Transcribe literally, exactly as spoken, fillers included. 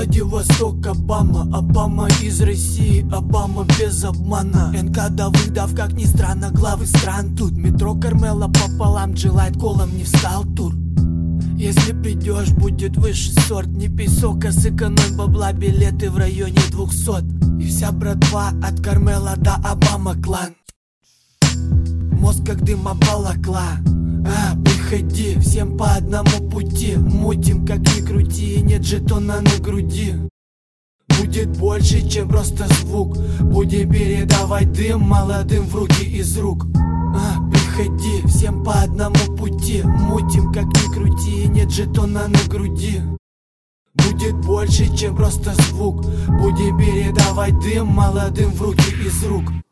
Владивосток, Обама, Обама из России, Обама без обмана. эн ка Давыдов, как ни странно, главы стран тут. Метро Кармела пополам, Джилайт колом не встал тур. Если придешь, будет выше сорт. Не пей сока, сэкономь бабла, билеты в районе двухсот. И вся братва от Кармела до Обама клан. Мозг как дым обволокла. А, приходи, всем по одному пути. Мутим, как ни крути, нет жетона на груди. Будет больше, чем просто звук. Будем передавать дым молодым в руки из рук. А, приходи, всем по одному пути. Мутим, как ни крути, нет жетона на груди. Будет больше, чем просто звук. Будем передавать дым молодым в руки из рук.